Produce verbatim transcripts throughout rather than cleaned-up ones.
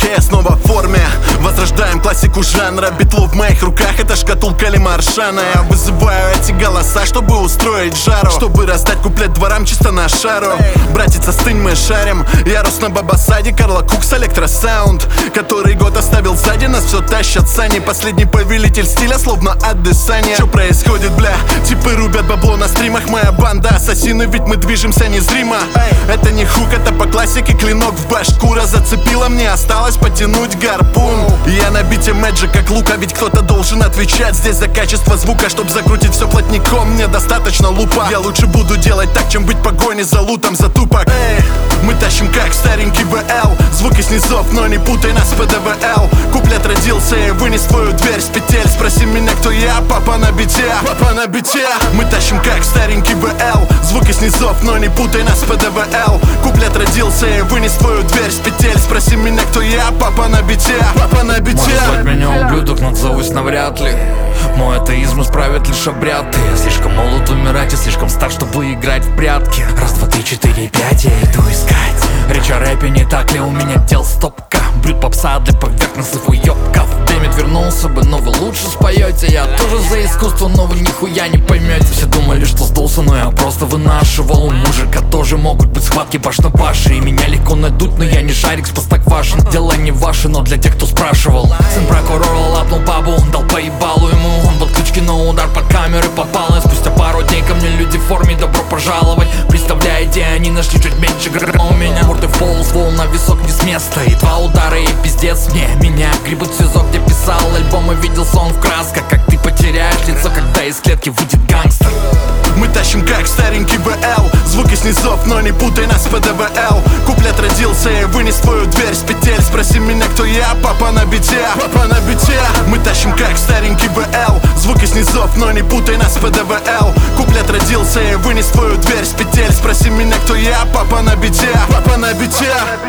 Хей, снова в форме. Возрождаем классику жанра. Битло в моих руках, это шкатулка Лимаршана. Я вызываю эти голоса, чтобы устроить жару, чтобы раздать куплет дворам чисто на шару. Братица, стынь, мы шарим. Я рос на Бабасаде, Карла Кукс, электросаунд. Который год оставил сзади, нас все тащат сани. Последний повелитель стиля, словно от Десани. Что происходит, бля? Типы рубят бабло на стримах. Моя банда ассасины, ведь мы движемся незримо. Это не хук, это по классике. Клинок в башку разоцепила, мне осталось потянуть гарпун. Я на бите Мэджик как лука, ведь кто-то должен отвечать здесь за качество звука. Чтоб закрутить все плотником, мне достаточно лупа. Я лучше буду делать так, чем быть в погоне за лутом, за тупок. Эй, мы тащим как старенький ВЛ. Звуки снизов, но не путай нас в ПДВЛ. Куплет родился и вынес твою дверь с петель. Спроси меня, кто я, папа на бите. Папа на бите. Мы тащим как старенький ВЛ. Звуки снизов, но не путай нас в ПДВЛ. Куплет родился и вынес твою дверь с петель. Спроси меня, кто я, папа на бите. Папа на бите. Можешь звать меня ублюдок, но отзовусь навряд ли. Мой атеизм исправит лишь обряд. Я слишком молод умирать и слишком стар, чтобы играть в прятки. Раз, два, три, четыре, пять, я иду искать. Речь о рэпе, не так ли у меня дел стопка? Брют попса для поверхностных уёбков. Демид вернулся бы, но вы лучше споете. Я тоже за искусство, но вы нихуя не поймете. Все думали, что сдулся, но я просто вынашивал. У мужика тоже могут быть схватки баш-на-баши. И меня легко найдут, но я не шарик с постаквашин. Дело не ваше, но для тех, кто спрашивал. Сын прокурора лапнул бабу, дал поебалу ему. Он был ключки, но удар под камеры попал. И спустя пару дней ко мне люди в форме, добро пожаловать. Представляете, они нашли чуть меньше грамма. У меня морды в пол, ствол на висок не с места. И два удара и пиздец мне. Меня гребут в СИЗО, где писал альбомы, видел сон в красках. Как ты потеряешь лицо, когда из клетки выйдет гангстер. Мы тащим как старенький ВЛ. Звуки снизов, но не путай нас в ПДВЛ. Куплет родился и вынес твою дверь с петель. Спроси меня, кто я, папа на бите. Папа на бите. Мы тащим как старенький ВЛ. Звуки снизов, но не путай нас в ПДВЛ. Куплет родился и вынес твою дверь с петель. Спроси меня, кто я, папа на бите. Папа на бите.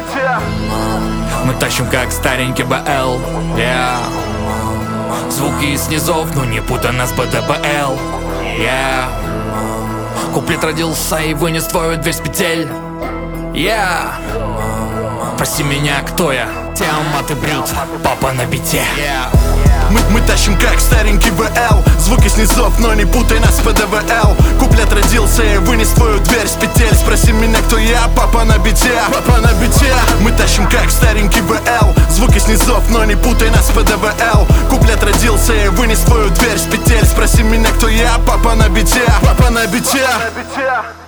Мы тащим как старенький БЛ, yeah. Звуки снизов, но не путай нас в ПДВЛ, yeah. Куплет родился и вынес твою дверь с петель, yeah. Проси меня, кто я, Тиамат и Брют, папа на бите, yeah. Мы, мы тащим как старенький ВЛ. Звуки снизов, но не путай нас в ПДВЛ. Куплет родился и вынес твою дверь с петель. Спроси меня, кто я, папа на бите. Папа на бите. Мы тащим как старенький ВЛ. Звуки снизов, но не путай нас в ПДВЛ. Куплет родился и вынес твою дверь с петель. Спроси меня, кто я, папа на бите. Папа на бите.